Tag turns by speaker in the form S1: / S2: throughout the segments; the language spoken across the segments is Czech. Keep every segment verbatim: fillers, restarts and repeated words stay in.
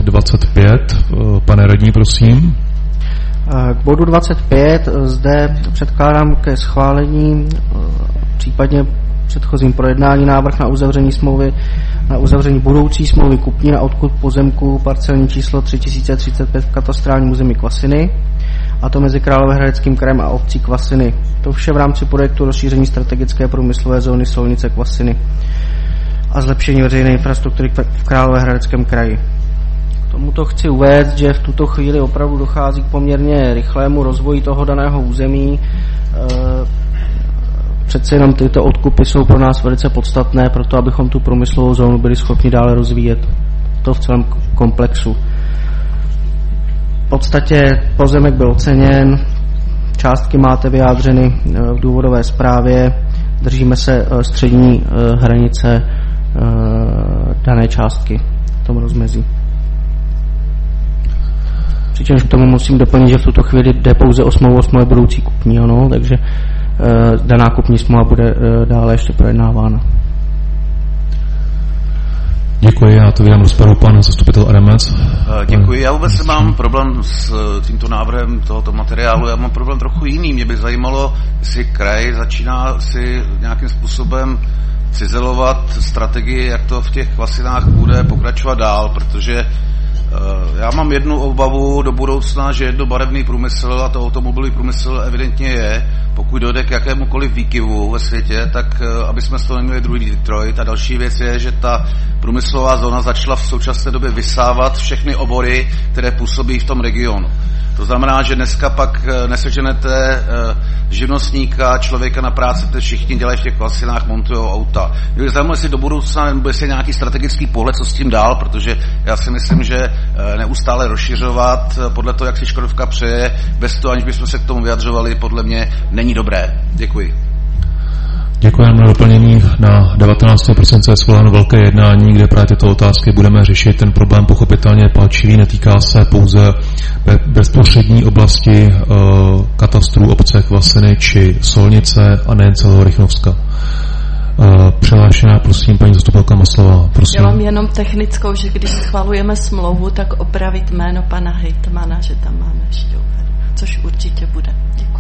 S1: dvacet pět. Pane radní, prosím.
S2: K bodu dvacet pět zde předkládám ke schválení případně předchozím projednání návrh na uzavření smlouvy, na uzavření budoucí smlouvy kupní na odkup pozemku parcelní číslo tři tisíce třicet pět v katastrálním území Kvasiny, a to mezi Královéhradeckým krajem a obcí Kvasiny. To vše v rámci projektu rozšíření strategické průmyslové zóny Solnice Kvasiny a zlepšení veřejné infrastruktury v Královéhradeckém kraji. K tomuto chci uvést, že v tuto chvíli opravdu dochází k poměrně rychlému rozvoji toho daného území. Přece jenom tyto odkupy jsou pro nás velice podstatné, proto abychom tu průmyslovou zónu byli schopni dále rozvíjet. To v celém komplexu. V podstatě pozemek byl oceněn, částky máte vyjádřeny v důvodové zprávě, držíme se střední hranice dané částky v tom rozmezí. Přičemž k tomu musím doplnit, že v tuto chvíli jde pouze o smlouvu, smlouvu budoucí kupní, ano, takže daná kupní smlouva bude dále ještě projednávána.
S1: Děkuji, já to vydám rozpravu, pan zastupitel Adamec.
S3: Děkuji, já vůbec nemám problém s tímto návrhem tohoto materiálu, já mám problém trochu jiný. Mě by zajímalo, jestli kraj začíná si nějakým způsobem cizelovat strategii, jak to v těch Kvasinách bude pokračovat dál, protože já mám jednu obavu do budoucna, že jednobarevný průmysl, a to automobilový průmysl evidentně je, pokud dojde k jakémukoliv výkyvu ve světě, tak aby jsme z toho neměli druhý Detroit. A další věc je, že ta průmyslová zóna začala v současné době vysávat všechny obory, které působí v tom regionu. To znamená, že dneska pak neseženete živnostníka, člověka na práci, které všichni dělají v těch Kvasinách, montují auta. Mě by zajímalo, jestli do budoucna nebo jestli nějaký strategický pohled, co s tím dál, protože já si myslím, že neustále rozšiřovat podle toho, jak si Škodovka přeje, bez toho, aniž bychom se k tomu vyjadřovali, podle mě není dobré. Děkuji.
S1: Děkujeme na doplnění. Na devatenáctého prosince je svoláno velké jednání, kde právě tyto otázky budeme řešit. Ten problém pochopitelně je palčivý, netýká se pouze bezprostřední oblasti uh, katastrů obce Kvasiny či Solnice a nejen celého Rychnovska. Uh, přihlášená, prosím, paní zastupitelka Maslová. Prosím.
S4: Já mám jenom technickou, že když schvalujeme smlouvu, tak opravit jméno pana hejtmana, že tam máme Šťoufer, což určitě bude. Děkuji.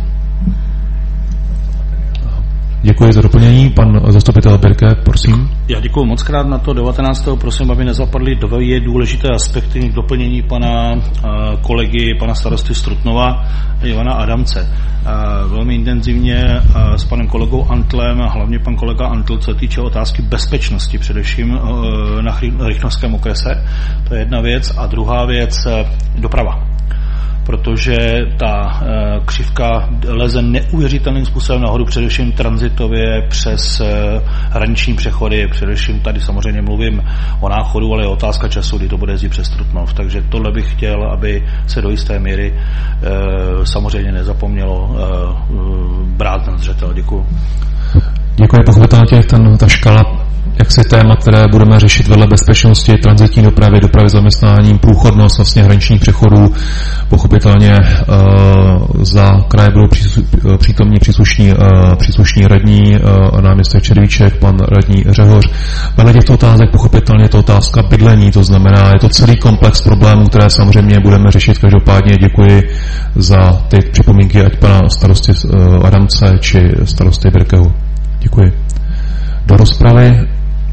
S1: Děkuji za doplnění. Pan zastupitel Birke, prosím.
S5: Já děkuji moc krát na to devatenáctého prosím, aby nezapadly dvě důležité aspekty k doplnění pana kolegy, pana starosty Strutnova Ivana Adamce. Velmi intenzivně s panem kolegou Antlem, a hlavně pan kolega Antl, co se týče otázky bezpečnosti, především na Rychnovském okrese. To je jedna věc. A druhá věc, doprava. Protože ta e, křivka leze neuvěřitelným způsobem nahoru, především transitově přes e, hraniční přechody, především tady samozřejmě mluvím o náchodu, ale je otázka času, kdy to bude jezdit přes Trutnov. Takže tohle bych chtěl, aby se do jisté míry e, samozřejmě nezapomnělo e, brát na zřetel. Děkuji.
S1: Děkuji, pochopitelně ten, ta škala, jak si téma, které budeme řešit vedle bezpečnosti, tranzitní dopravy, dopravy zaměstnáním, průchodnost vlastně hraničních přechodů. Pochopitelně uh, za kraje budou přítomní příslušní, uh, příslušní radní, uh, náměstek Červíček, pan radní Řehoř. Vedle těchto otázek pochopitelně je to otázka bydlení, to znamená, je to celý komplex problémů, které samozřejmě budeme řešit. Každopádně děkuji za ty připomínky, ať pana starosty uh, Adamce či starosty Birkeho. Děkuji. Do rozpravy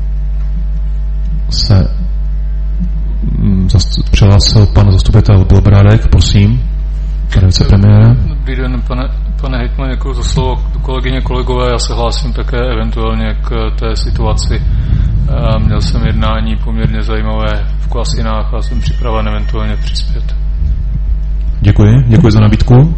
S1: se zast- přihlásil pan zastupitel Bělobrádek, prosím, pane vicepremiére.
S6: Dobrý den, pane, pane hejtman, děkuji za slovo. Kolegyně, kolegové, já se hlásím také eventuálně k té situaci. Měl jsem jednání poměrně zajímavé v Kvasinách a jsem připraven eventuálně přispět.
S1: Děkuji, děkuji za nabídku.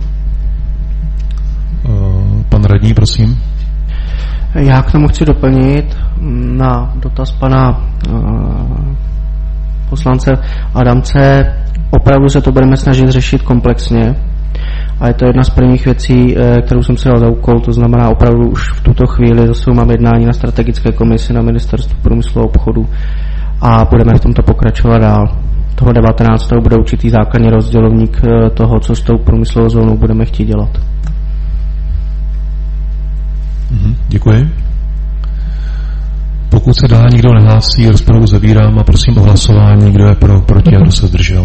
S1: Pan radní, prosím.
S2: Já k tomu chci doplnit na dotaz pana uh, poslance Adamce. Opravdu se to budeme snažit řešit komplexně a je to jedna z prvních věcí, kterou jsem si dal za úkol, to znamená opravdu už v tuto chvíli zase mám jednání na strategické komisi na Ministerstvu průmyslu a obchodu a budeme v tomto pokračovat dál. Toho devatenáctého bude určitý základní rozdělovník toho, co s tou průmyslovou zónou budeme chtít dělat.
S1: Děkuji. Pokud se dál nikdo nehlásí, rozpravu zavírám a prosím o hlasování, kdo je pro, proti a kdo se zdržel.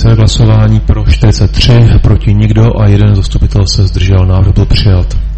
S1: Výsledek hlasování pro čtyřicet tři, proti nikdo a jeden zastupitel se zdržel. Návrh byl přijat.